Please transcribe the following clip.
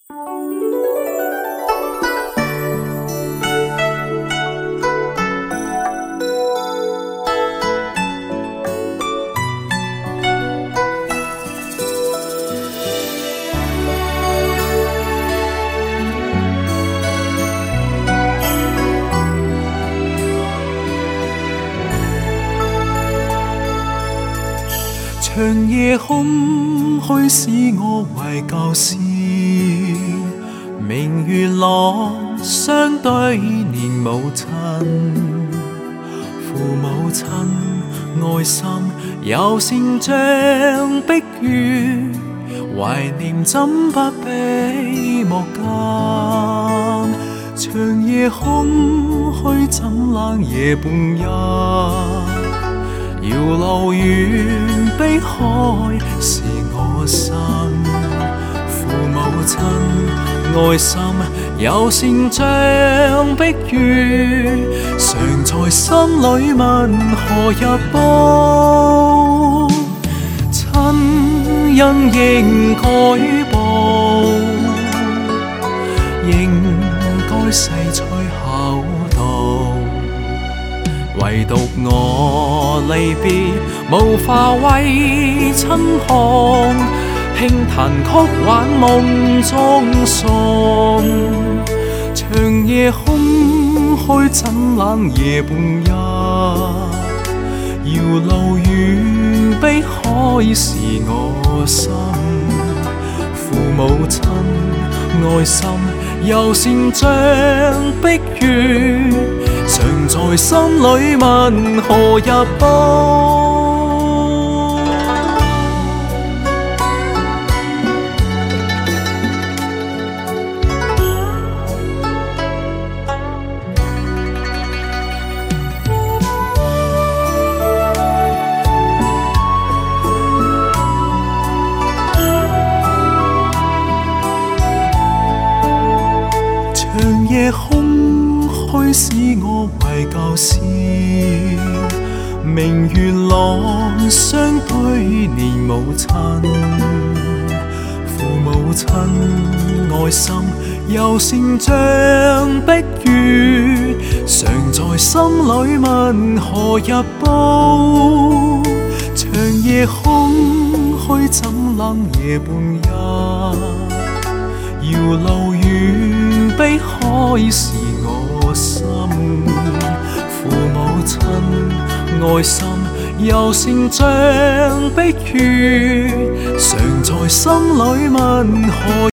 长夜空虚使我为旧事，明月朗相对念母亲。父母亲爱心有善像碧月，怀念怎不比木间？长夜空虚怎冷夜半夜？遥路远，悲海是我心。父母亲爱心有善像碧月，常在心里问何日报？亲恩应该报，应该世趣厚道。唯独我离别，无法为亲旁，轻弹曲挽梦中送。长夜空虚怎冷夜半夜？遥路远，悲海是我心。父母亲爱心有善像碧月，常在心里问何日报？长夜空虚使我为旧事，明月朗相对念母亲。父母亲爱心有善像碧月，常在心里问何日报？长夜空虚怎冷夜半夜？遥路远，悲海是我心。父母亲爱心有善像碧月，常在心里问何